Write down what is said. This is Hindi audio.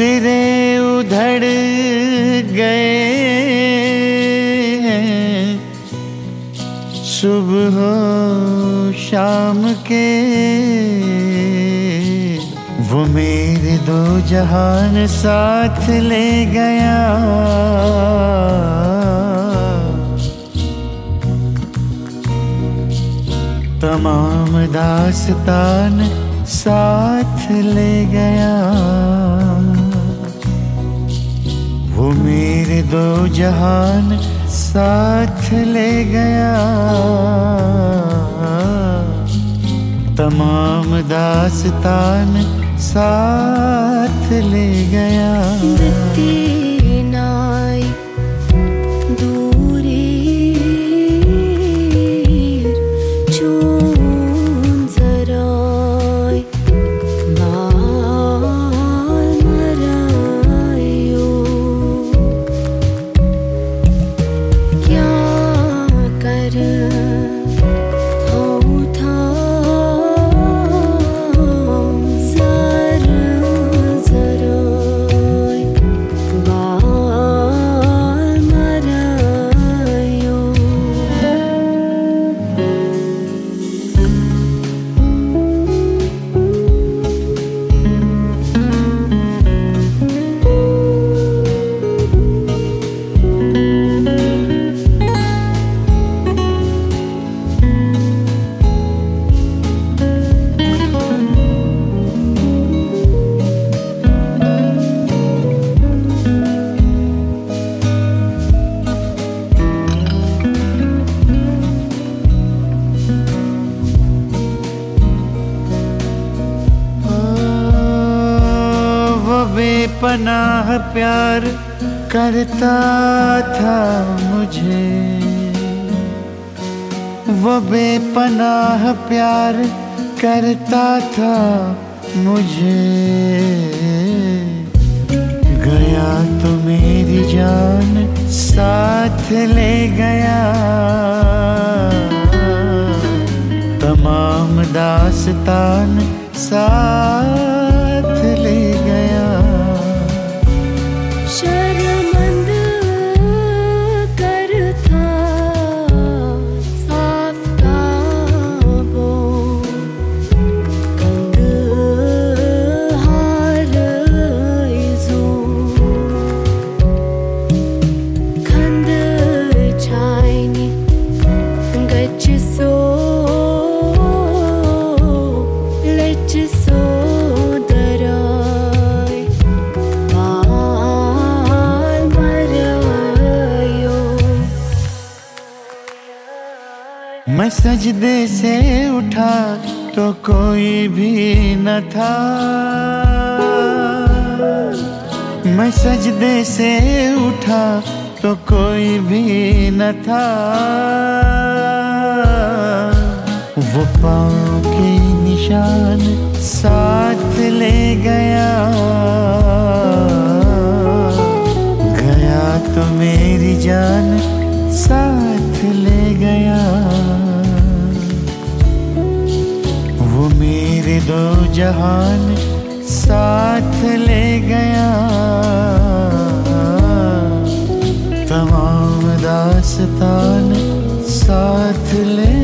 सिरे उधड़ गए हैं सुबह शाम के, वो मेरे दो जहान साथ ले गया। तमाम दास्तान साथ ले गया, वो मेरे दो जहान साथ ले गया। तमाम दास्तान साथ ले गया। बेपनाह प्यार करता था मुझे, वो बेपनाह प्यार करता था मुझे। गया तो मेरी जान साथ ले गया। तमाम दास्तान साथ ले गया। शर्मंद करता आफ़ताबो कंद हार इज़ो खंद छायनी गच सो लच सो मैं सजदे से उठा तो कोई भी न था। मैं सजदे से उठा तो कोई भी न था। वो पाँव के निशान साथ ले गया। गया तो मेरी जान साथ ले गया। वो मेरे दो जहान साथ ले गया। तमाम दास्तान साथ ले